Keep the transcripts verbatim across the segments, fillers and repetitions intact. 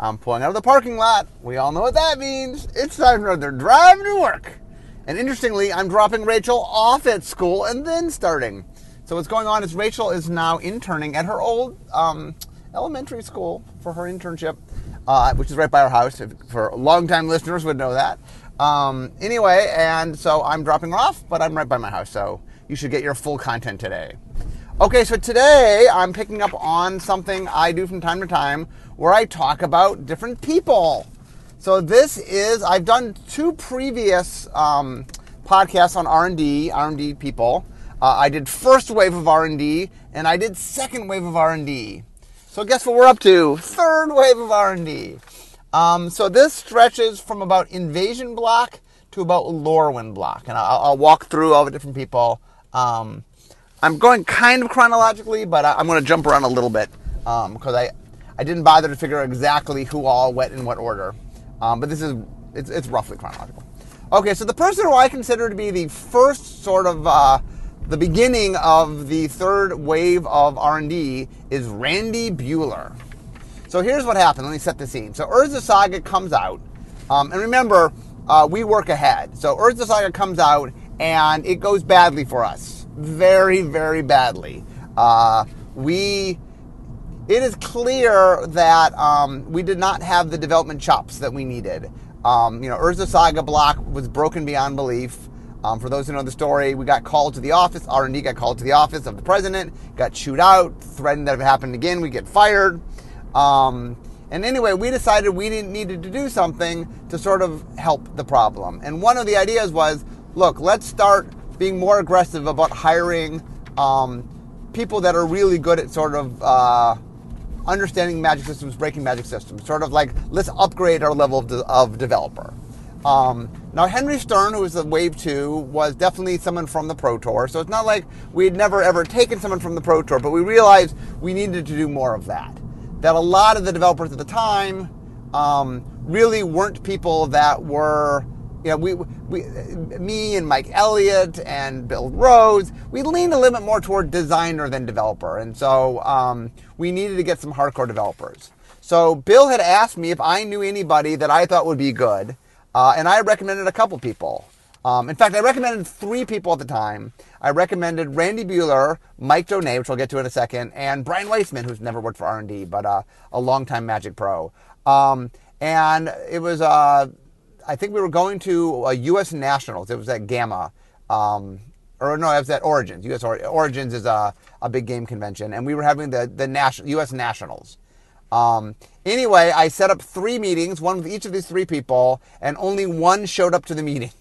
I'm pulling out of the parking lot. We all know what that means. It's time for their drive to work. And interestingly, I'm dropping Rachel off at school and then starting. So what's going on is Rachel is now interning at her old um, elementary school for her internship, uh, which is right by our house. If, for longtime listeners would know that. Um, anyway, and so I'm dropping her off, but I'm right by my house, so you should get your full content today. Okay, so today I'm picking up on something I do from time to time where I talk about different people. So this is, I've done two previous um, podcasts on R and D, R and D people. Uh, I did first wave of R and D, and I did second wave of R and D. So guess what we're up to? Third wave of R and D. Um, so this stretches from about Invasion Block to about Lorwyn Block, and I'll, I'll walk through all the different people. Um, I'm going kind of chronologically, but I, I'm going to jump around a little bit because um, I, I didn't bother to figure out exactly who all went in what order. Um, but this is it's, it's roughly chronological. Okay, so the person who I consider to be the first sort of uh, the beginning of the third wave of R and D is Randy Buehler. So here's what happened. Let me set the scene. So Urza Saga comes out, um, and remember, uh, we work ahead. So Urza Saga comes out, and it goes badly for us, very, very badly. Uh, we. It is clear that um, we did not have the development chops that we needed. Um, you know, Urza Saga block was broken beyond belief. Um, for those who know the story, we got called to the office. R and D got called to the office of the president, got chewed out, threatened that if it happened again, we'd get fired. Um, and anyway, we decided we didn't needed to do something to sort of help the problem. And one of the ideas was, look, let's start being more aggressive about hiring um, people that are really good at sort of uh, understanding magic systems, breaking magic systems. Sort of like, let's upgrade our level of, de- of developer. Um, now, Henry Stern, who was the Wave two, was definitely someone from the Pro Tour. So it's not like we had never ever taken someone from the Pro Tour, but we realized we needed to do more of that. That a lot of the developers at the time um, really weren't people that were, you know, we, we, me and Mike Elliott and Bill Rose, we leaned a little bit more toward designer than developer. And so um, we needed to get some hardcore developers. So Bill had asked me if I knew anybody that I thought would be good. Uh, and I recommended a couple people. Um, in fact, I recommended three people at the time. I recommended Randy Buehler, Mike Donay, which I'll get to in a second, and Brian Weissman, who's never worked for R and D, but uh, a longtime Magic Pro. Um, and it was, uh, I think we were going to a U S Nationals. It was at Gamma. Um, or no, it was at Origins. U S Or- Origins is a, a big game convention. And we were having the, the national, U S Nationals. Um, anyway, I set up three meetings, one with each of these three people, and only one showed up to the meeting.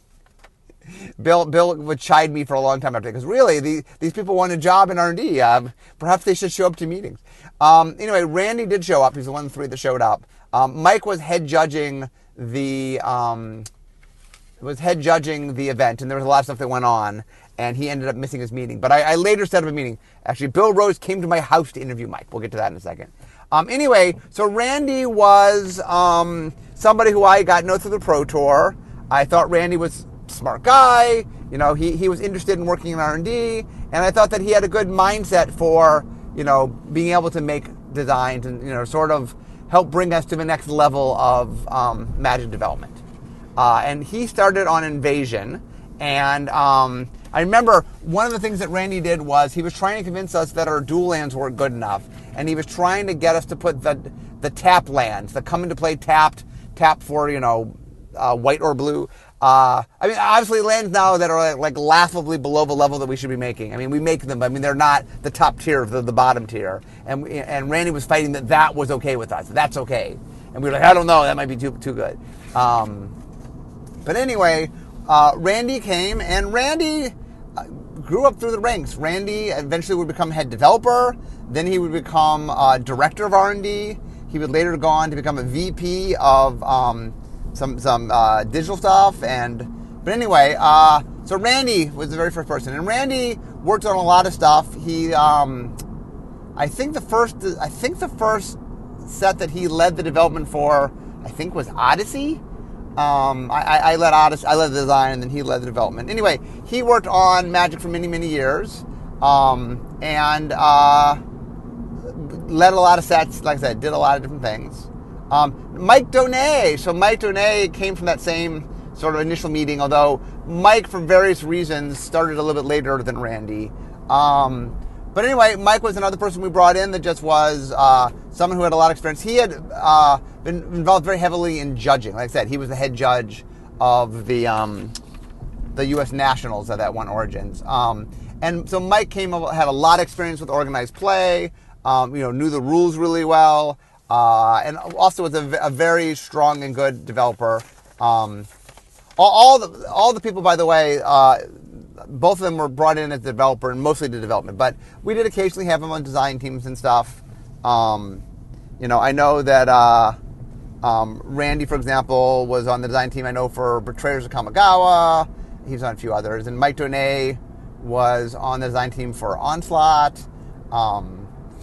Bill Bill would chide me for a long time after, because really, the, these people want a job in R and D. Um, perhaps they should show up to meetings. Um, anyway, Randy did show up. He's the one of the three that showed up. Um, Mike was head judging the um, was head judging the event, and there was a lot of stuff that went on, and he ended up missing his meeting. But I, I later set up a meeting. Actually, Bill Rose came to my house to interview Mike. We'll get to that in a second. Um, anyway, so Randy was um, somebody who I got to know through the Pro Tour. I thought Randy was a smart guy. You know, he, he was interested in working in R and D, and I thought that he had a good mindset for, you know, being able to make designs and, you know, sort of help bring us to the next level of um, Magic development. Uh, and he started on Invasion, and um, I remember one of the things that Randy did was he was trying to convince us that our dual lands weren't good enough, and he was trying to get us to put the the tap lands that come into play tapped, tap for, you know, uh, white or blue. Uh, I mean, obviously lands now that are like, like laughably below the level that we should be making. I mean, we make them, but I mean, they're not the top tier, the, the bottom tier. And we, and Randy was fighting that that was okay with us. That's okay. And we were like, I don't know, that might be too too good. Um, but anyway, uh, Randy came, and Randy uh, grew up through the ranks. Randy eventually would become head developer. Then he would become uh, director of R and D. He would later go on to become a V P of um, some some uh, digital stuff. And but anyway, uh, so Randy was the very first person, and Randy worked on a lot of stuff. He, um, I think the first, I think the first set that he led the development for, I think was Odyssey. Um, I, I led Odyssey, I led the design, and then he led the development. Anyway, he worked on Magic for many many years, um, and uh, led a lot of sets. Like I said, did a lot of different things. Um, Mike Donay. So Mike Donay came from that same sort of initial meeting, although Mike, for various reasons, started a little bit later than Randy. Um, but anyway, Mike was another person we brought in that just was uh, someone who had a lot of experience. He had uh, been involved very heavily in judging. Like I said, he was the head judge of the um, the U S Nationals that that won Origins. Um, and so Mike came had a lot of experience with organized play. Um, you know, knew the rules really well, uh, and also was a, a very strong and good developer. Um, all, all the all the people, by the way, uh, both of them were brought in as developer and mostly to development. But we did occasionally have them on design teams and stuff. Um, you know, I know that uh, um, Randy, for example, was on the design team. I know for Betrayers of Kamigawa. He's on a few others, and Mike Donay was on the design team for Onslaught. Um,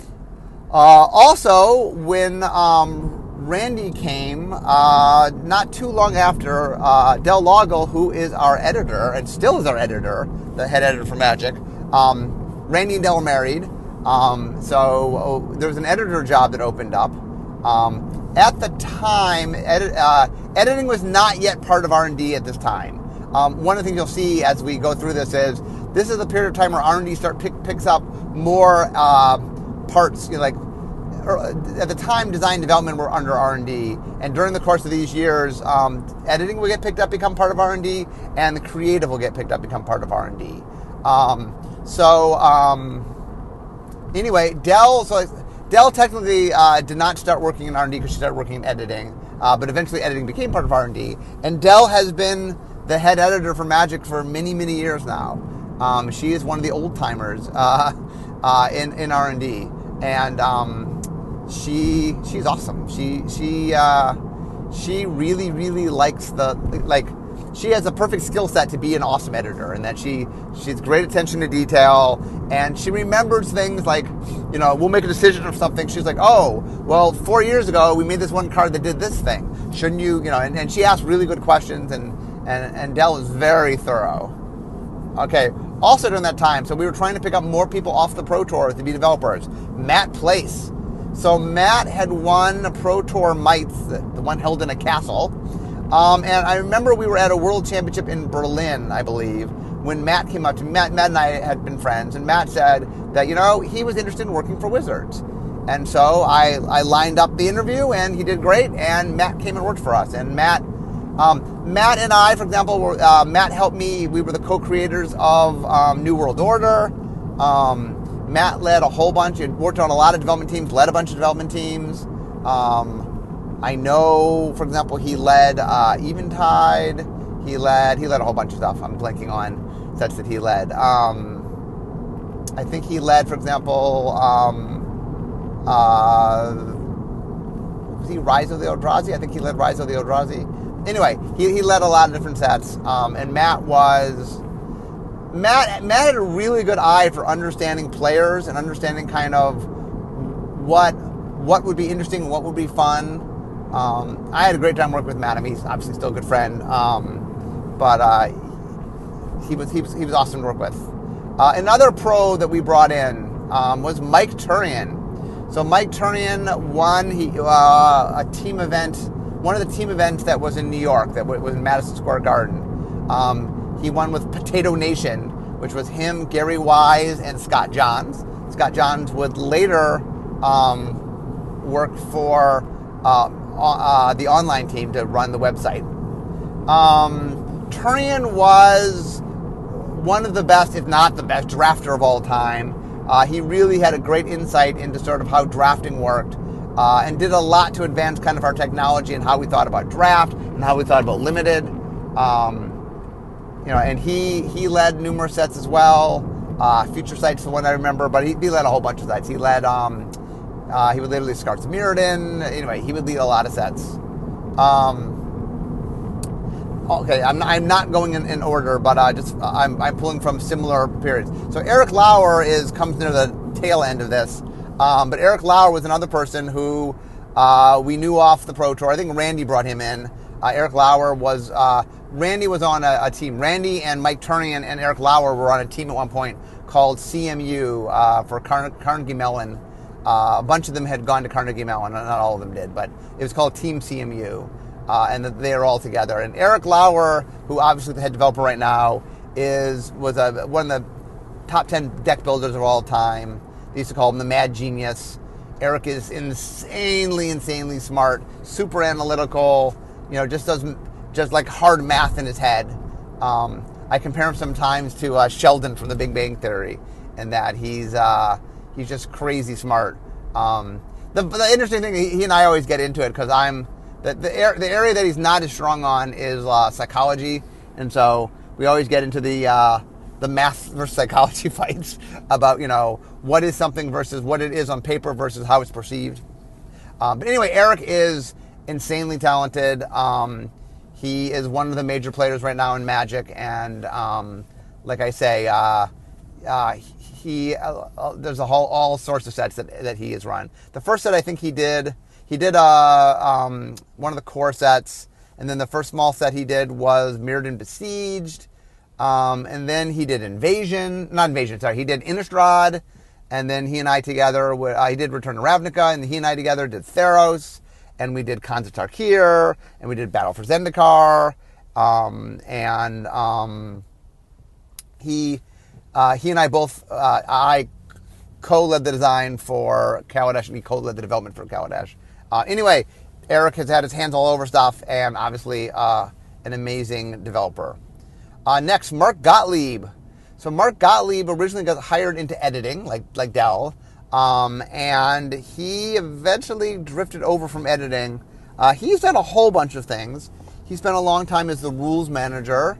Uh, also, when um, Randy came, uh, not too long after, uh, Del Loggle, who is our editor, and still is our editor, the head editor for Magic, um, Randy and Del were married, um, so oh, there was an editor job that opened up. Um, at the time, edit, uh, editing was not yet part of R and D at this time. Um, one of the things you'll see as we go through this is, this is a period of time where R and D start pick, picks up more uh, parts, you know, like at the time, design and development were under R and D, and during the course of these years, um, editing will get picked up, become part of R and D, and the creative will get picked up, become part of R and D. Um, so um, anyway, Del, so Del technically uh, did not start working in R and D because she started working in editing, uh, but eventually editing became part of R and D, and Del has been the head editor for Magic for many, many years now. Um, she is one of the old timers uh, uh, in in R and D, and um, she she's awesome. She she uh, she really really likes the like. She has a perfect skill set to be an awesome editor, and that she she has great attention to detail, and she remembers things like, you know, we'll make a decision of something. She's like, oh, well, four years ago we made this one card that did this thing. Shouldn't you, you know? And, and she asks really good questions, and and and Del is very thorough. Okay. Also during that time, so we were trying to pick up more people off the Pro Tour to be developers. Matt Place. So Matt had won a Pro Tour Mites, the one held in a castle. Um, and I remember we were at a World Championship in Berlin, I believe, when Matt came up to me. Matt, Matt and I had been friends, and Matt said that, you know, he was interested in working for Wizards. And so I, I lined up the interview, and he did great, and Matt came and worked for us. And Matt, um, Matt and I, for example, were, uh, Matt helped me. We were the co-creators of um, New World Order. Um, Matt led a whole bunch, he worked on a lot of development teams, led a bunch of development teams. Um, I know, for example, he led uh, Eventide. He led he led a whole bunch of stuff. I'm blanking on sets that he led. Um, I think he led, for example, um, uh, was he Rise of the Eldrazi? I think he led Rise of the Eldrazi. Anyway, he, he led a lot of different sets. Um, and Matt was Matt Matt had a really good eye for understanding players and understanding kind of what what would be interesting and what would be fun. Um, I had a great time working with Matt. I mean, he's obviously still a good friend, um, but uh, he was he was he was awesome to work with. Uh, another pro that we brought in um, was Mike Turian. So Mike Turian won he, uh, a team event, one of the team events that was in New York, that was in Madison Square Garden. Um, he won with Potato Nation, which was him, Gary Wise, and Scott Johns. Scott Johns would later um, work for Uh, uh, the online team to run the website. Um, Turian was one of the best, if not the best, drafter of all time. Uh, he really had a great insight into sort of how drafting worked, uh, and did a lot to advance kind of our technology and how we thought about draft and how we thought about limited. Um, you know, and he he led numerous sets as well. Uh, Future Sight's the one I remember, but he, he led a whole bunch of sets. He led. Um, Uh, he would literally Scars of Mirrodin. Anyway, he would lead a lot of sets. Um, okay, I'm, I'm not going in, in order, but uh, just I'm, I'm pulling from similar periods. So Eric Lauer is comes near the tail end of this, um, but Eric Lauer was another person who uh, we knew off the Pro Tour. I think Randy brought him in. Uh, Eric Lauer was uh, Randy was on a, a team. Randy and Mike Turian and Eric Lauer were on a team at one point called C M U uh, for Car- Carnegie Mellon. Uh, a bunch of them had gone to Carnegie Mellon, not all of them did, but it was called Team C M U, uh, and they are all together. And Eric Lauer, who obviously the head developer right now, is was a, one of the top ten deck builders of all time. They used to call him the Mad Genius. Eric is insanely, insanely smart, super analytical. You know, just does just like hard math in his head. Um, I compare him sometimes to uh, Sheldon from The Big Bang Theory, in that he's uh, he's just crazy smart. Um, the, the interesting thing, he, he and I always get into it because I'm the the, er, the area that he's not as strong on is uh, psychology, and so we always get into the uh, the math versus psychology fights about, you know, what is something versus what it is on paper versus how it's perceived. Um, but anyway, Eric is insanely talented. Um, he is one of the major players right now in Magic, and um, like I say, uh, uh, he uh, uh, there's a whole all sorts of sets that that he has run. The first set I think he did he did uh, um, one of the core sets, and then the first small set he did was Mirrodin Besieged. Um, and then he did Invasion, not Invasion, sorry, he did Innistrad, and then he and I together, uh, he did Return to Ravnica, and he and I together did Theros, and we did Khans of Tarkir, and we did Battle for Zendikar, um, and um, he uh, he and I both, uh, I co-led the design for Kaladesh, and he co-led the development for Kaladesh. Uh, anyway, Eric has had his hands all over stuff, and obviously uh, an amazing developer. Uh, next, Mark Gottlieb. So Mark Gottlieb originally got hired into editing, like like Dell, um, and he eventually drifted over from editing. Uh, he's done a whole bunch of things. He spent a long time as the rules manager.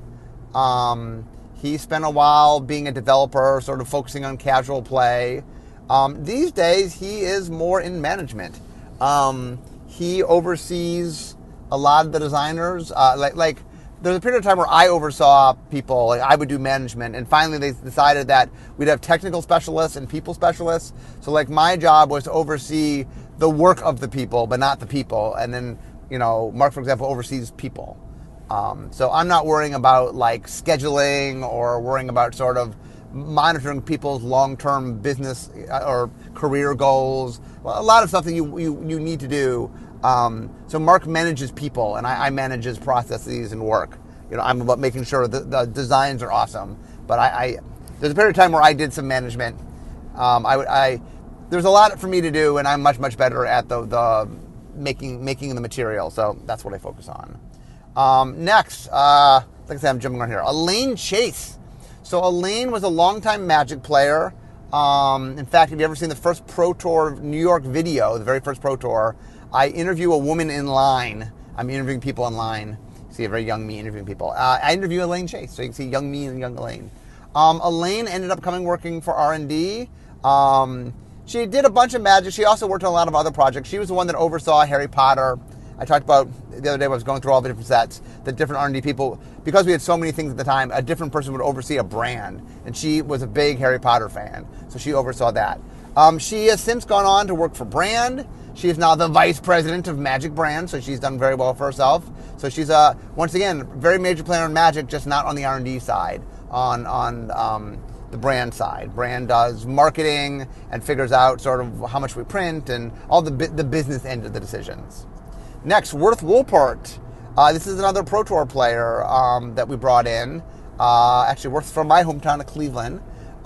Um, he spent a while being a developer, sort of focusing on casual play. Um, these days, he is more in management. Um, he oversees a lot of the designers, uh, like like. There was a period of time where I oversaw people, like I would do management, and finally they decided that we'd have technical specialists and people specialists. So like my job was to oversee the work of the people, but not the people. And then, you know, Mark, for example, oversees people. Um, so I'm not worrying about like scheduling or worrying about sort of monitoring people's long-term business or career goals. Well, a lot of stuff that you, you, you need to do. Um, so Mark manages people, and I, I manage his processes and work. You know, I'm about making sure that the designs are awesome. But I, I there's a period of time where I did some management. Um, I, I there's a lot for me to do, and I'm much much better at the the making making the material. So that's what I focus on. Um, next, uh, like I said, I'm jumping on here. Elaine Chase. So Elaine was a longtime Magic player. Um, in fact, have you ever seen the first Pro Tour New York video, the very first Pro Tour? I interview a woman in line. I'm interviewing people in line. You see a very young me interviewing people. Uh, I interview Elaine Chase, so you can see young me and young Elaine. Um, Elaine ended up coming working for R and D. Um, she did a bunch of Magic. She also worked on a lot of other projects. She was the one that oversaw Harry Potter. I talked about the other day when I was going through all the different sets, the different R and D people, because we had so many things at the time, a different person would oversee a brand. And she was a big Harry Potter fan, so she oversaw that. Um, she has since gone on to work for Brand. She is now the vice president of Magic Brand, so she's done very well for herself. So she's, uh, once again, very major player in Magic, just not on the R and D side, on, on um, the brand side. Brand does marketing and figures out sort of how much we print and all the, the business end of the decisions. Next, Worth Woolport. Uh, this is another Pro Tour player um, that we brought in. Uh, actually, Worth's from my hometown of Cleveland.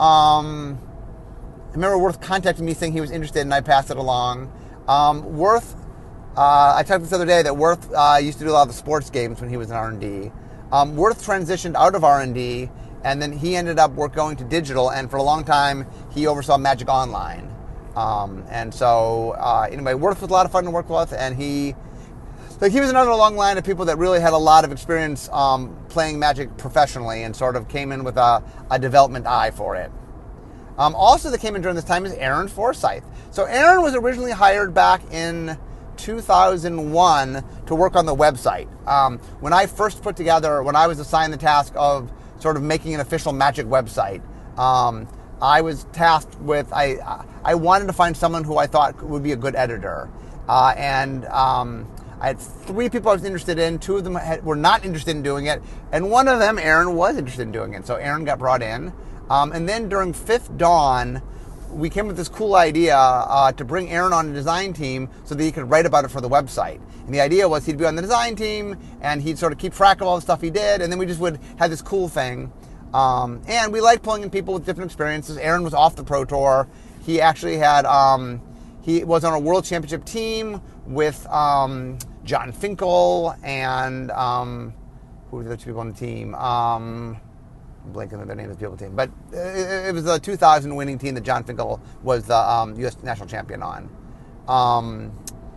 Um, I remember Worth contacted me saying he was interested, and I passed it along. Um, Worth, uh, I talked this other day that Worth uh, used to do a lot of the sports games when he was in R and D. Um, Worth transitioned out of R and D, and then he ended up work going to digital, and for a long time, he oversaw Magic Online. Um, and so, uh, anyway, Worth was a lot of fun to work with, and he... Like he was another long line of people that really had a lot of experience um, playing Magic professionally and sort of came in with a, a development eye for it. Um, also that came in during this time is Aaron Forsyth. So Aaron was originally hired back in two thousand one to work on the website. Um, when I first put together, when I was assigned the task of sort of making an official Magic website, um, I was tasked with, I, I wanted to find someone who I thought would be a good editor. Uh, and... Um, I had three people I was interested in. Two of them had, were not interested in doing it. And one of them, Aaron, was interested in doing it. So Aaron got brought in. Um, and then during Fifth Dawn, we came with this cool idea uh, to bring Aaron on the design team so that he could write about it for the website. And the idea was he'd be on the design team and he'd sort of keep track of all the stuff he did, and then we just would have this cool thing. Um, and we like pulling in people with different experiences. Aaron was off the Pro Tour. He actually had, um, he was on a world championship team with um, John Finkel and um, who were the two people on the team? Um, I'm blanking on the name of the people team, but it, it was a two thousand winning team that John Finkel was the um, U S national champion on. Um,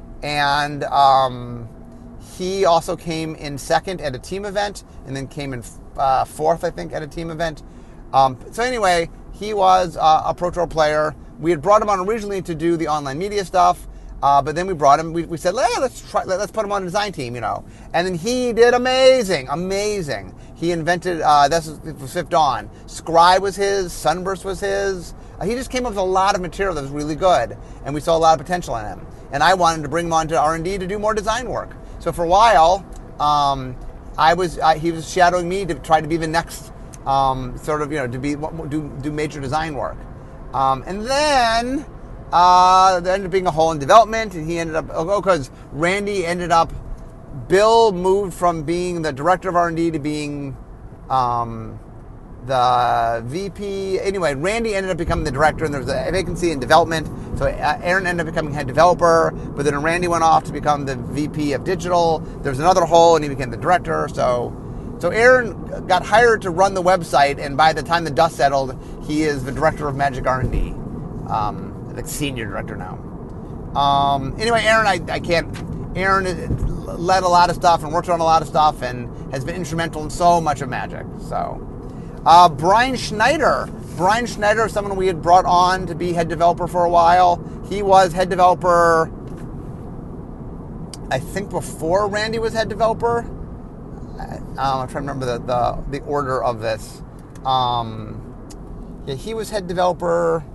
and um, he also came in second at a team event, and then came in uh, fourth, I think, at a team event. Um, so anyway, he was uh, a Pro Tour player. We had brought him on originally to do the online media stuff, uh, but then we brought him. We, we said, hey, let's try. Let's put him on a design team, you know. And then he did amazing, amazing. He invented. Uh, this was Fifth Dawn. Scry was his. Sunburst was his. Uh, he just came up with a lot of material that was really good, and we saw a lot of potential in him. And I wanted to bring him on to R and D to do more design work. So for a while, um, I was. I, he was shadowing me to try to be the next, um, sort of, you know, to be do do major design work. Um, and then uh, there ended up being a hole in development, and he ended up, oh, because Randy ended up, Bill moved from being the director of R and D to being um, the V P. Anyway, Randy ended up becoming the director, and there was a vacancy in development. So uh, Aaron ended up becoming head developer, but then Randy went off to become the V P of digital. There was another hole, and he became the director. So. So Aaron got hired to run the website, and by the time the dust settled, he is the director of Magic R and D, um, like senior director now. Um, anyway, Aaron, I, I can't. Aaron led a lot of stuff and worked on a lot of stuff, and has been instrumental in so much of Magic. So, uh, Brian Schneider. Brian Schneider is someone we had brought on to be head developer for a while. He was head developer, I think, before Randy was head developer. Um, I'm trying to remember the, the, the order of this. Um, yeah, he was head developer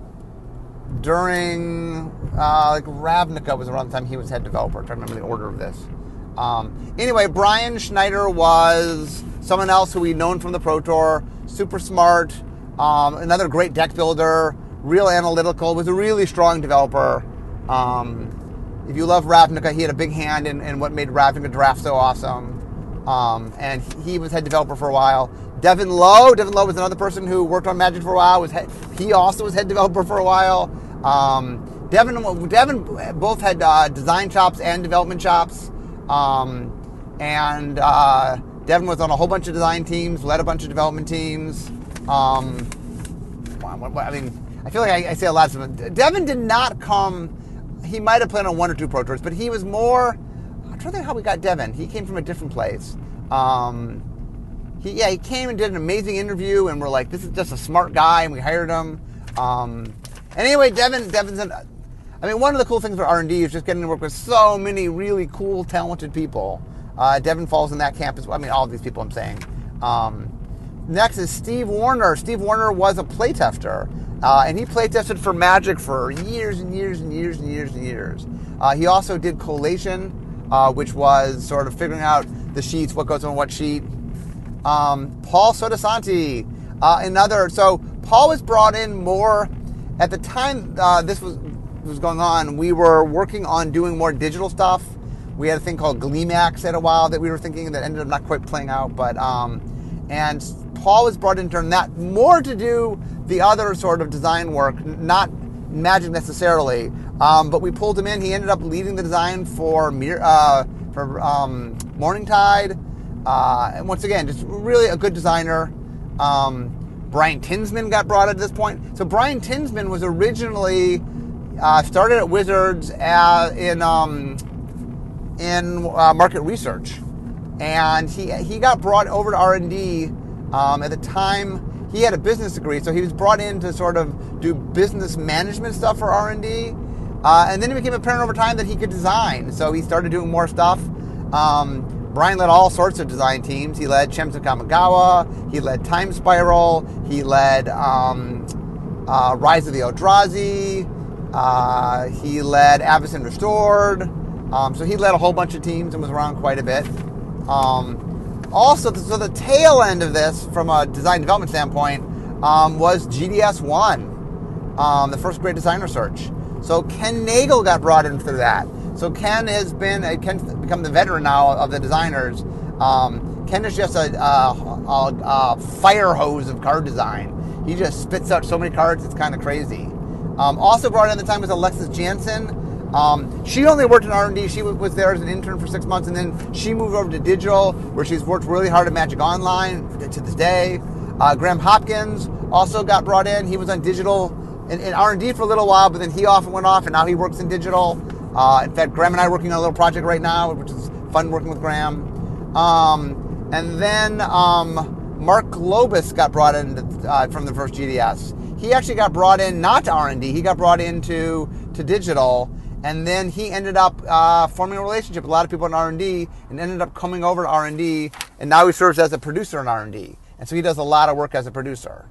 during, uh, like Ravnica was around the time he was head developer. I'm trying to remember the order of this. Um, anyway, Brian Schneider was someone else who we'd known from the Pro Tour, super smart, um, another great deck builder, real analytical, was a really strong developer. Um, if you love Ravnica, he had a big hand in, in what made Ravnica Draft so awesome. Um, and he was head developer for a while. Devin Lowe, Devin Lowe was another person who worked on Magic for a while. Was head, he also was head developer for a while. Um, Devin, Devin both had uh, design chops and development chops. Um, and uh, Devin was on a whole bunch of design teams, led a bunch of development teams. Um, I mean, I feel like I, I say a lot of stuff. Devin did not come. He might have played on one or two Pro Tours, but he was more. I'm trying to think how we got Devin. He came from a different place. Um, he, yeah, he came and did an amazing interview, and we're like, this is just a smart guy, and we hired him. Um, and anyway, Devin, Devin's an, I mean, one of the cool things for R and D is just getting to work with so many really cool, talented people. Uh, Devin falls in that camp as well. I mean, all of these people I'm saying. Um, next is Steve Warner. Steve Warner was a playtester, uh, and he playtested for Magic for years and years and years and years and years. Uh, he also did Collation, Uh, which was sort of figuring out the sheets, what goes on what sheet. Um, Paul Sodasanti, uh, another. So Paul was brought in more at the time uh, this was was going on. We were working on doing more digital stuff. We had a thing called Gleemax at a while that we were thinking that ended up not quite playing out. But um, and Paul was brought in to turn that more to do the other sort of design work, not Magic necessarily. Um, but we pulled him in. He ended up leading the design for uh, for um, Morningtide. Uh, and once again, just really a good designer. Um, Brian Tinsman got brought at this point. So Brian Tinsman was originally uh, started at Wizards as, in um, in uh, market research, and he he got brought over to R and D um, at the time. He had a business degree, so he was brought in to sort of do business management stuff for R and D. Uh, and then it became apparent over time that he could design, so he started doing more stuff. Um, Brian led all sorts of design teams. He led Shemsa Kamigawa, he led Time Spiral, he led um, uh, Rise of the Eldrazi, uh, he led Avacyn Restored. Um, so he led a whole bunch of teams and was around quite a bit. Um, also, so the tail end of this, from a design development standpoint, um, was G D S one. um, the first great designer search. So Ken Nagel got brought in through that. So Ken has been, uh, Ken's become the veteran now of the designers. Um, Ken is just a, a, a, a fire hose of card design. He just spits out so many cards, it's kind of crazy. Um, also brought in at the time was Alexis Jansen. Um, she only worked in R and D. She was there as an intern for six months, and then she moved over to digital, where she's worked really hard at Magic Online to this day. Uh, Graham Hopkins also got brought in. He was on digital in, in R and D for a little while, but then he off and went off, and now he works in digital. Uh, in fact, Graham and I are working on a little project right now, which is fun working with Graham. Um, and then um, Mark Globus got brought in uh, from the first G D S. He actually got brought in not to R and D. He got brought into to digital. And then he ended up uh, forming a relationship with a lot of people in R and D and ended up coming over to R and D. And now he serves as a producer in R and D. And so he does a lot of work as a producer.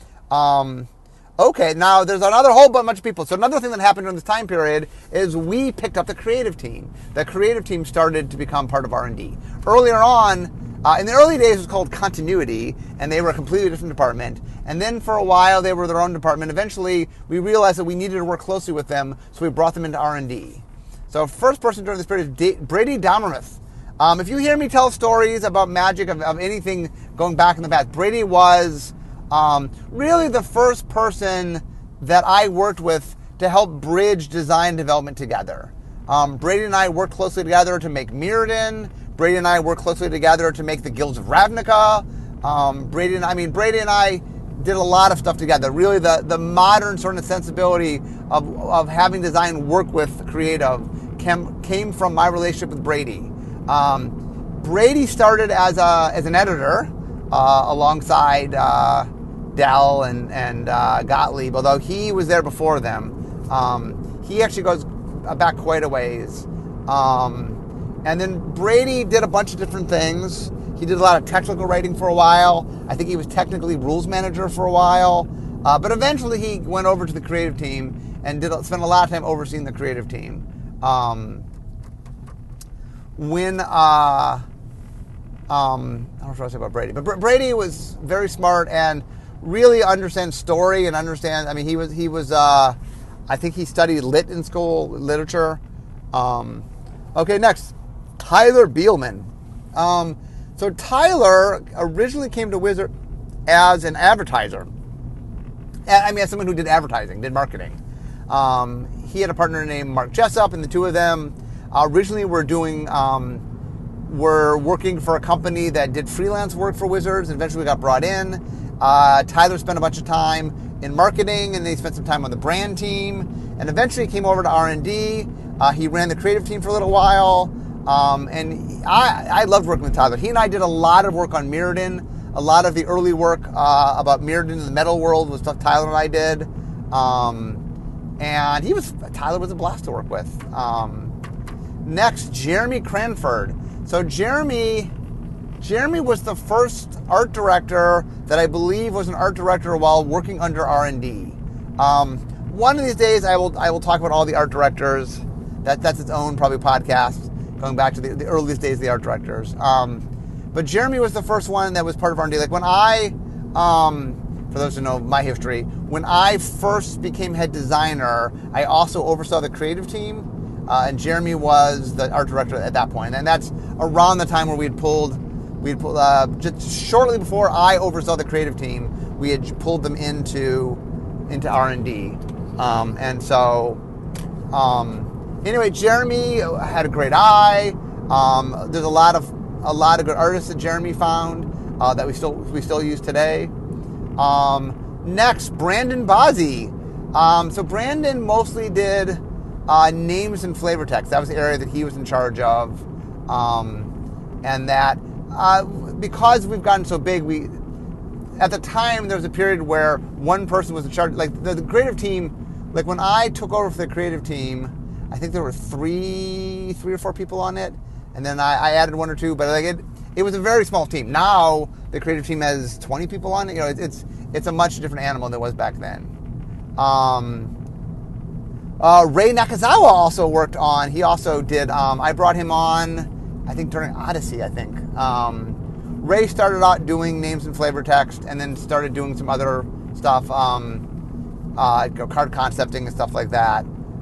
Um, okay, now there's another whole bunch of people. So another thing that happened during this time period is we picked up the creative team. The creative team started to become part of R and D. Earlier on, uh, in the early days, it was called continuity, and they were a completely different department. And then for a while, they were their own department. Eventually, we realized that we needed to work closely with them, so we brought them into R and D. So first person during this period is Brady Domermuth. Um, if you hear me tell stories about magic, of, of anything going back in the past, Brady was um, really the first person that I worked with to help bridge design and development together. Um, Brady and I worked closely together to make Mirrodin. Brady and I worked closely together to make the Guilds of Ravnica. Um, Brady and I mean Brady and I did a lot of stuff together. Really, the, the modern sort of sensibility of, of having design work with creative came, came from my relationship with Brady. Um, Brady started as a as an editor uh, alongside uh, Dell and and uh, Gottlieb, although he was there before them. Um, he actually goes back quite a ways. Um, and then Brady did a bunch of different things. He did a lot of technical writing for a while. I think he was technically rules manager for a while. Uh, but eventually he went over to the creative team and did spent a lot of time overseeing the creative team. Um, when, uh, um, I don't know what I say about Brady, but Brady was very smart and really understands story and understands, I mean, he was, he was, uh, I think he studied lit in school, literature. Um, okay, next, Tyler Bielman. Um, So Tyler originally came to Wizard as an advertiser. I mean, as someone who did advertising, did marketing. Um, he had a partner named Mark Jessup, and the two of them uh, originally were doing, um, were working for a company that did freelance work for Wizards, and eventually got brought in. Uh, Tyler spent a bunch of time in marketing, and then he spent some time on the brand team, and eventually came over to R and D. Uh, he ran the creative team for a little while. Um, and I, I loved working with Tyler. He and I did a lot of work on Mirrodin. A lot of the early work uh, about Mirrodin in the metal world was stuff Tyler and I did. Um, and he was Tyler was a blast to work with. Um, next, Jeremy Cranford. So Jeremy, Jeremy was the first art director that I believe was an art director while working under R and D. Um, one of these days, I will I will talk about all the art directors. That that's its own probably podcast. Going back to the, the earliest days of the art directors. Um, but Jeremy was the first one that was part of R and D. Like when I, um, for those who know my history, when I first became head designer, I also oversaw the creative team, uh, and Jeremy was the art director at that point. And that's around the time where we had pulled, we had pulled, uh, just shortly before I oversaw the creative team, we had pulled them into, into R and D. Um, and so, um, Anyway, Jeremy had a great eye. Um, there's a lot of a lot of good artists that Jeremy found uh, that we still we still use today. Um, next, Brandon Bozzi. Um, so Brandon mostly did uh, names and flavor text. That was the area that he was in charge of, um, and that uh, because we've gotten so big, we at the time there was a period where one person was in charge. Like the, the creative team, like when I took over for the creative team. I think there were three, three or four people on it, and then I, I added one or two. But like it, it was a very small team. Now the creative team has twenty people on it. You know, it, it's it's a much different animal than it was back then. Um, uh, Ray Nakazawa also worked on. He also did. Um, I brought him on. I think during Odyssey. I think um, Ray started out doing names and flavor text, and then started doing some other stuff. Um, uh, card concepting and stuff like that.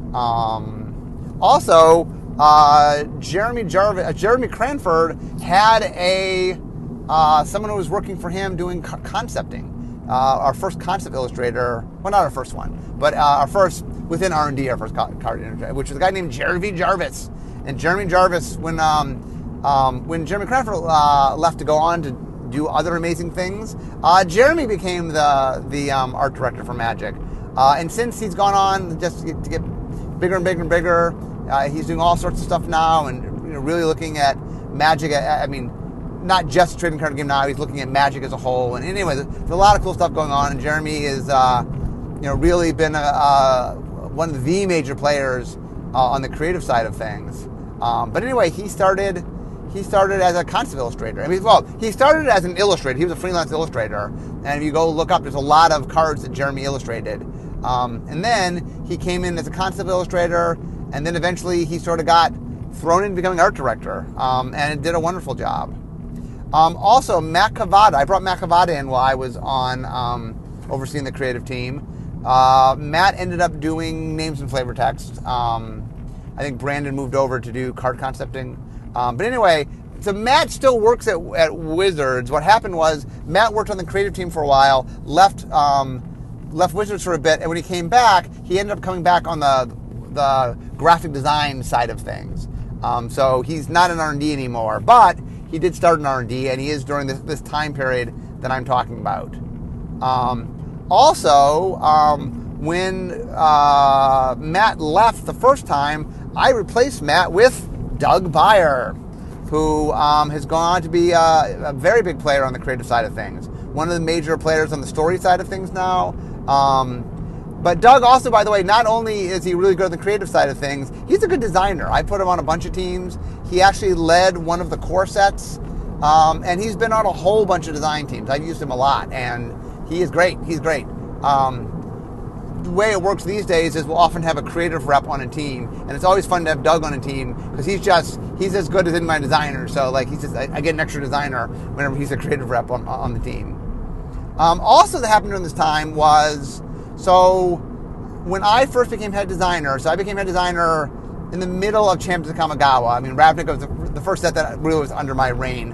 Um, also, uh, Jeremy Jarvis, uh, Jeremy Cranford had a uh, someone who was working for him doing concepting. Uh, our first concept illustrator, well, not our first one, but uh, our first within R and D, our first card illustrator, which was a guy named Jeremy Jarvis. And Jeremy Jarvis, when um, um, when Jeremy Cranford uh, left to go on to do other amazing things, uh, Jeremy became the the um, art director for Magic. Uh, and since he's gone on just to get, to get bigger and bigger and bigger, uh, he's doing all sorts of stuff now, and you know, really looking at Magic. I mean, not just trading card game now. He's looking at Magic as a whole. And anyway, there's a lot of cool stuff going on. And Jeremy is, uh, you know, really been a, uh, one of the major players uh, on the creative side of things. Um, but anyway, he started. He started as a concept illustrator. I mean, well, he started as an illustrator. He was a freelance illustrator. And if you go look up, there's a lot of cards that Jeremy illustrated. Um, and then he came in as a concept illustrator, and then eventually he sort of got thrown into becoming art director, um, and did a wonderful job. Um, also, Matt Cavada, I brought Matt Cavada in while I was on um, overseeing the creative team. Uh, Matt ended up doing names and flavor text. Um, I think Brandon moved over to do card concepting. Um, but anyway, so Matt still works at, at Wizards. What happened was Matt worked on the creative team for a while, left um, left Wizards for a bit, and when he came back, he ended up coming back on the the graphic design side of things. Um, so he's not in R and D anymore, but he did start in R and D, and he is during this, this time period that I'm talking about. Um, also, um, when uh, Matt left the first time, I replaced Matt with Doug Beyer, who um, has gone on to be a, a very big player on the creative side of things. One of the major players on the story side of things now. Um, but Doug also, by the way, not only is he really good on the creative side of things, he's a good designer. I put him on a bunch of teams. He actually led one of the core sets, um, and he's been on a whole bunch of design teams. I've used him a lot, and he is great. He's great. Um, the way it works these days is we'll often have a creative rep on a team, and it's always fun to have Doug on a team because he's just he's as good as any of my designers. So like he's just I, I get an extra designer whenever he's a creative rep on on the team. Um, also, that happened during this time was so when I first became head designer. So I became head designer in the middle of Champions of Kamigawa. I mean, Ravnica was the, the first set that really was under my reign,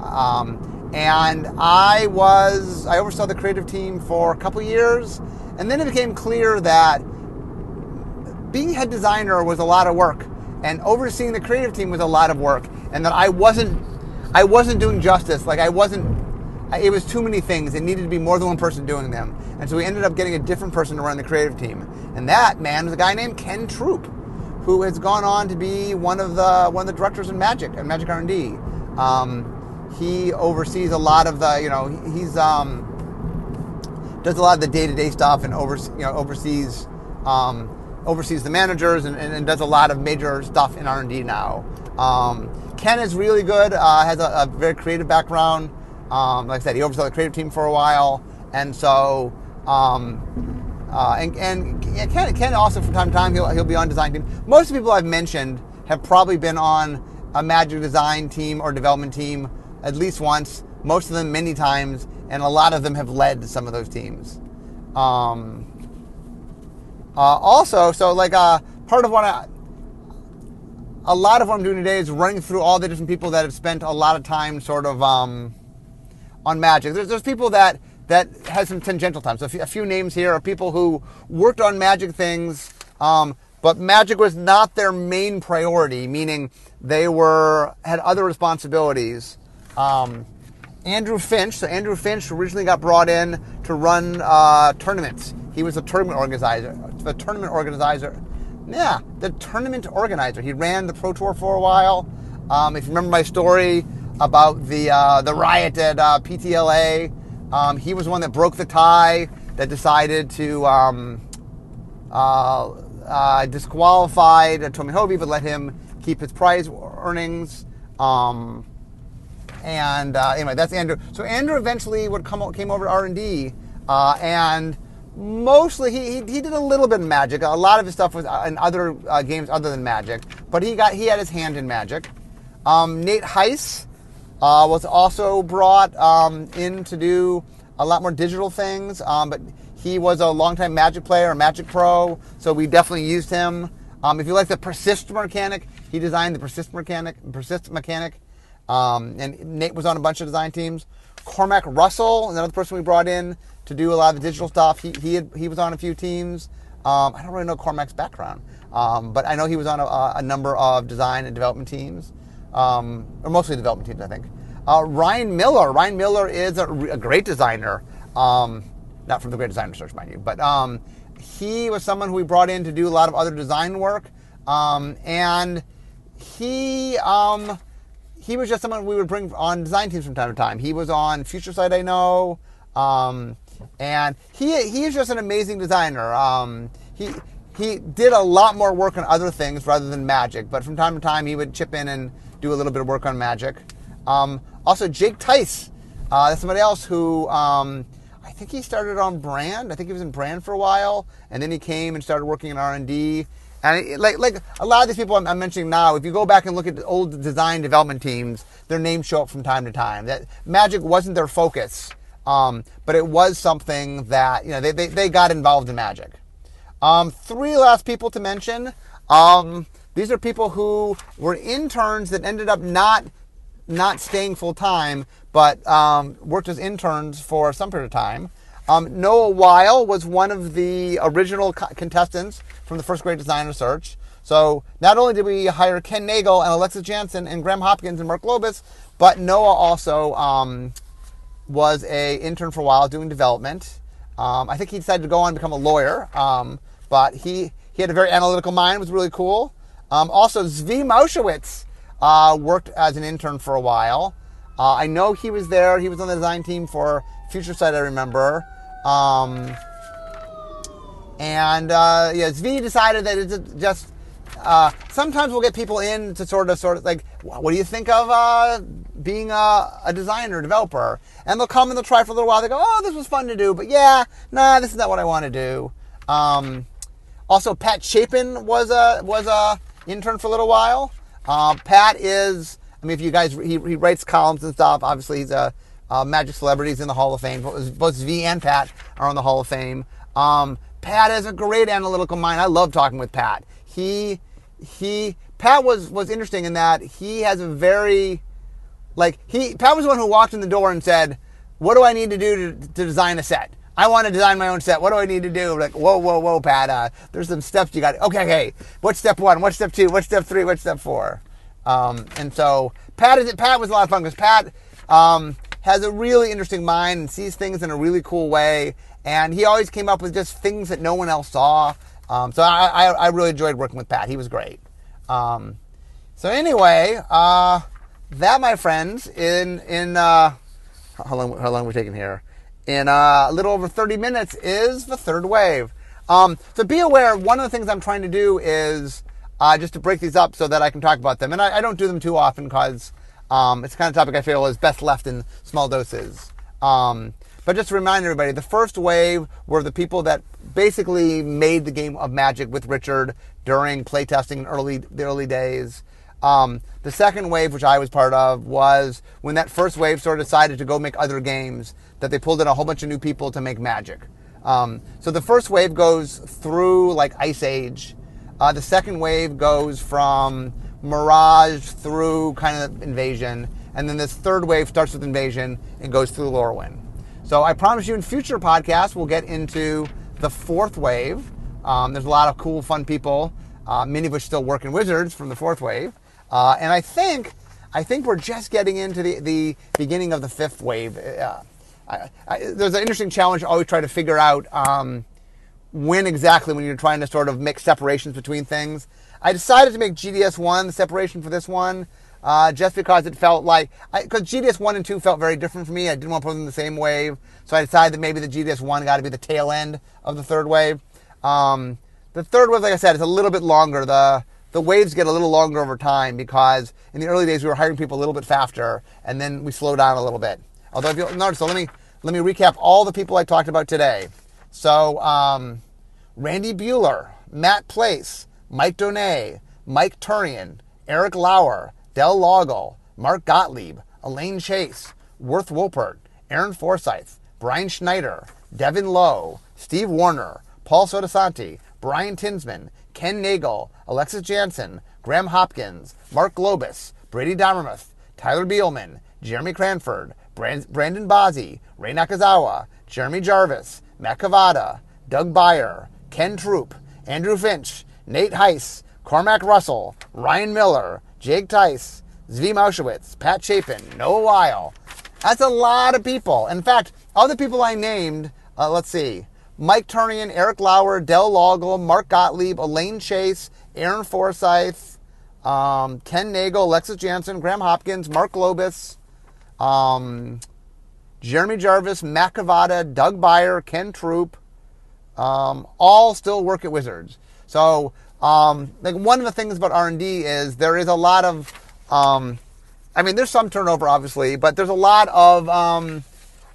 um, and I was I oversaw the creative team for a couple years. And then it became clear that being head designer was a lot of work, and overseeing the creative team was a lot of work, and that I wasn't, I wasn't doing justice. Like I wasn't, it was too many things. It needed to be more than one person doing them. And so we ended up getting a different person to run the creative team. And that man was a guy named Ken Troop, who has gone on to be one of the one of the directors in Magic and Magic R and D. Um, he oversees a lot of the, you know, he's. Um, does a lot of the day-to-day stuff and over, you know, oversees um, oversees the managers and, and, and does a lot of major stuff in R and D now. Um, Ken is really good, uh, has a, a very creative background. Um, like I said, he oversaw the creative team for a while, and so um, uh, and, and Ken, Ken also from time to time he'll he'll be on design team. Most of the people I've mentioned have probably been on a Magic design team or development team at least once. Most of them many times, and a lot of them have led some of those teams. Um, uh, also, so like uh, part of what I, a lot of what I'm doing today is running through all the different people that have spent a lot of time sort of um, on Magic. There's, there's people that that had some tangential time. So a few, a few names here are people who worked on Magic things, um, but Magic was not their main priority, meaning they were had other responsibilities. Um, Andrew Finch. So Andrew Finch originally got brought in to run uh, tournaments. He was a tournament organizer. The tournament organizer. Yeah, the tournament organizer. He ran the Pro Tour for a while. Um, if you remember my story about the uh, the riot at uh, P T L A, um, he was the one that broke the tie that decided to um, uh, uh, disqualify Tomi Hobi, but let him keep his prize earnings. Um, And uh, anyway, that's Andrew. So Andrew eventually would come came over to R and D, uh, and mostly he, he he did a little bit of Magic. A lot of his stuff was in other uh, games other than Magic, but he got he had his hand in Magic. Um, Nate Heiss uh, was also brought um, in to do a lot more digital things, um, but He was a longtime Magic player, a Magic pro, so we definitely used him. Um, if you like the Persist mechanic, he designed the Persist mechanic. Persist mechanic, um, and Nate was on a bunch of design teams. Cormac Russell, another person we brought in to do a lot of the digital stuff. He he had, he was on a few teams. Um, I don't really know Cormac's background, um, but I know he was on a, a number of design and development teams, um, or mostly development teams, I think. Uh, Ryan Miller. Ryan Miller is a, a great designer. Um, not from the Great Designer Search, mind you, but um, he was someone who we brought in to do a lot of other design work, um, and he um, he was just someone we would bring on design teams from time to time. He was on Future Sight, I know. Um, And he he is just an amazing designer. Um, he he did a lot more work on other things rather than Magic, but from time to time he would chip in and do a little bit of work on Magic. Um, also, Jake Tice, uh, that's somebody else who um, I think he started on Brand. I think he was in Brand for a while, and then he came and started working in R and D. And it, like like a lot of these people I'm, I'm mentioning now, if you go back and look at the old design development teams, their names show up from time to time. That Magic wasn't their focus. Um, but it was something that, you know, they, they, they got involved in Magic. Um, three last people to mention. Um, these are people who were interns that ended up not not staying full time, but um, worked as interns for some period of time. Um, Noah Weil was one of the original co- contestants from the first Great Designer Search. So not only did we hire Ken Nagel and Alexis Jansen and Graham Hopkins and Mark Lobis, but Noah also Um, was a intern for a while doing development. Um, I think he decided to go on and become a lawyer, um, but he, he had a very analytical mind, was really cool. Um, also, Zvi Maushowitz uh, worked as an intern for a while. Uh, I know he was there. He was on the design team for Future Sight, I remember. Um, and uh, yeah, Zvi decided that it's just Uh, sometimes we'll get people in to sort of, sort of like, what do you think of uh, being a, a designer, developer? And they'll come and they'll try for a little while. They go, oh, this was fun to do, but yeah, nah, this is not what I want to do. Um, also, Pat Chapin was a was a intern for a little while. Uh, Pat is, I mean, if you guys, he, he writes columns and stuff. Obviously, he's a, a Magic celebrity. He's in the Hall of Fame. Both, both Zvi and Pat are on the Hall of Fame. Um, Pat has a great analytical mind. I love talking with Pat. He He Pat was was interesting in that he has a very like he Pat was the one who walked in the door and said, "What do I need to do to, to design a set? I want to design my own set. What do I need to do?" Like, whoa, whoa, whoa, Pat. Uh, there's some steps you got. Okay, okay. What's step one? What's step two? What's step three? What's step four? Um, and so Pat is Pat was a lot of fun because Pat um, has a really interesting mind and sees things in a really cool way, and he always came up with just things that no one else saw. Um, so I, I, I really enjoyed working with Pat. He was great. Um, so anyway, uh, that, my friends, in in uh, how long how long are we taking here? In uh, a little over thirty minutes is the third wave. Um, so be aware. One of the things I'm trying to do is uh, just to break these up so that I can talk about them, and I, I don't do them too often because um, it's the kind of topic I feel is best left in small doses. Um, But just to remind everybody, the first wave were the people that basically made the game of Magic with Richard during playtesting in early, the early days. Um, the second wave, which I was part of, was when that first wave sort of decided to go make other games, that they pulled in a whole bunch of new people to make Magic. Um, so the first wave goes through like Ice Age. Uh, the second wave goes from Mirage through kind of Invasion. And then this third wave starts with Invasion and goes through Lorwyn. So I promise you in future podcasts, we'll get into the fourth wave. Um, there's a lot of cool, fun people, uh, many of which still work in Wizards from the fourth wave. Uh, and I think I think we're just getting into the, the beginning of the fifth wave. Uh, I, I, there's an interesting challenge to always try to figure out um, when exactly when you're trying to sort of make separations between things. I decided to make G D S one the separation for this one. Uh, just because it felt like, because G D S one and two felt very different for me. I didn't want to put them in the same wave. So I decided that maybe the G D S one got to be the tail end of the third wave. Um, the third wave, like I said, is a little bit longer. The the waves get a little longer over time because in the early days we were hiring people a little bit faster, and then we slowed down a little bit. Although if you'll notice, so let me let me recap all the people I talked about today. So um, Randy Bueller, Matt Place, Mike Donay, Mike Turian, Eric Lauer, Del Loggle, Mark Gottlieb, Elaine Chase, Worth Wolpert, Aaron Forsyth, Brian Schneider, Devin Lowe, Steve Warner, Paul Sotosanti, Brian Tinsman, Ken Nagel, Alexis Jansen, Graham Hopkins, Mark Globus, Brady Dommermuth, Tyler Beelman, Jeremy Cranford, Brandon Bozzi, Ray Nakazawa, Jeremy Jarvis, Matt Cavada, Doug Beyer, Ken Troop, Andrew Finch, Nate Heiss, Cormac Russell, Ryan Miller, Jake Tice, Zvi Mauschewitz, Pat Chapin, Noah Weil. That's a lot of people. In fact, of the people I named, uh, let's see, Mike Turnian, Eric Lauer, Del Logel, Mark Gottlieb, Elaine Chase, Aaron Forsyth, um, Ken Nagel, Alexis Jansen, Graham Hopkins, Mark Globus, um, Jeremy Jarvis, Matt Cavada, Doug Beyer, Ken Troop, um, all still work at Wizards. So, um, like one of the things about R and D is there is a lot of, um, I mean, there's some turnover, obviously, but there's a lot of, um,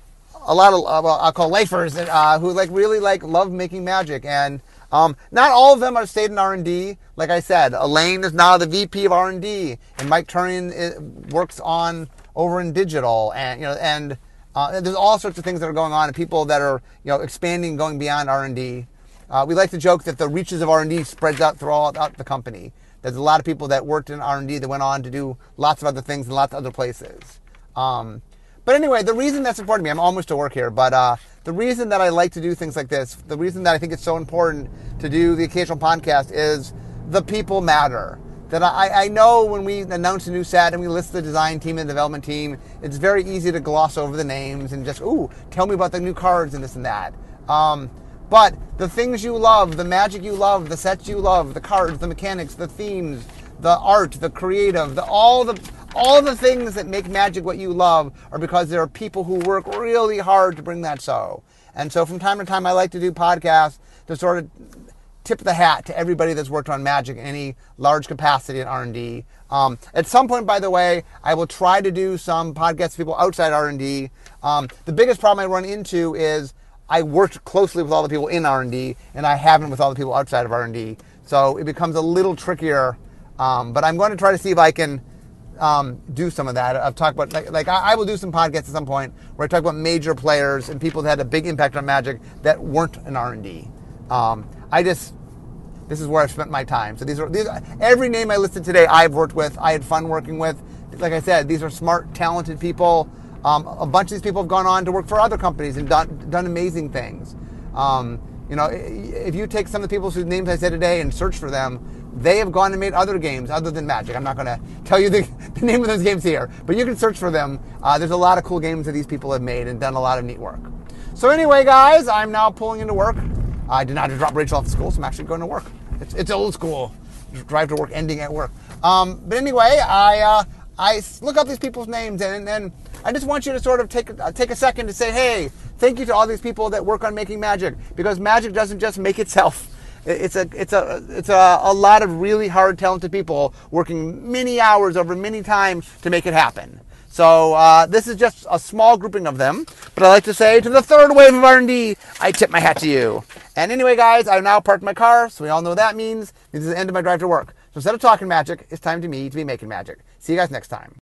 a lot of, uh, well, I'll call lifers uh, who like really like love making Magic, and um, not all of them are stayed in R and D. Like I said, Elaine is now the V P of R and D, and Mike Turnian is, works on over in digital, and you know, and uh, there's all sorts of things that are going on, and people that are you know expanding, going beyond R and D. Uh, we like to joke that the reaches of R and D spreads out throughout the company. There's a lot of people that worked in R and D that went on to do lots of other things in lots of other places. Um, But anyway, the reason that's important to me, I'm almost to work here, but uh, the reason that I like to do things like this, the reason that I think it's so important to do the occasional podcast is the people matter. That I, I know when we announce a new set and we list the design team and the development team, it's very easy to gloss over the names and just, ooh, tell me about the new cards and this and that. Um, but the things you love, the Magic you love, the sets you love, the cards, the mechanics, the themes, the art, the creative, the all the all the things that make Magic what you love are because there are people who work really hard to bring that so. And so from time to time I like to do podcasts to sort of tip the hat to everybody that's worked on Magic in any large capacity in R and D. Um, at some point, by the way, I will try to do some podcasts with people outside R and D. Um, the biggest problem I run into is I worked closely with all the people in R and D, and I haven't with all the people outside of R and D. So it becomes a little trickier. Um, but I'm going to try to see if I can um, do some of that. I've talked about, like, like I, I will do some podcasts at some point where I talk about major players and people that had a big impact on Magic that weren't in R and D. Um, I just, this is where I've spent my time. So these are, these are, every name I listed today I've worked with, I had fun working with. Like I said, these are smart, talented people. Um, a bunch of these people have gone on to work for other companies and done, done amazing things. Um, you know, if you take some of the people whose names I said today and search for them, they have gone and made other games other than Magic. I'm not going to tell you the, the name of those games here, but you can search for them. Uh, there's a lot of cool games that these people have made and done a lot of neat work. So anyway, guys, I'm now pulling into work. I did not just drop Rachel off to school, so I'm actually going to work. It's, it's old school. Drive to work, ending at work. Um, but anyway, I uh, I look up these people's names, and then I just want you to sort of take, uh, take a second to say, hey, thank you to all these people that work on making Magic, because Magic doesn't just make itself. It's a it's a it's a, a lot of really hard, talented people working many hours over many times to make it happen. So uh, this is just a small grouping of them. But I like to say, to the third wave of R and D, I tip my hat to you. And anyway, guys, I've now parked my car, so we all know what that means. This is the end of my drive to work. So instead of talking Magic, it's time to me to be making Magic. See you guys next time.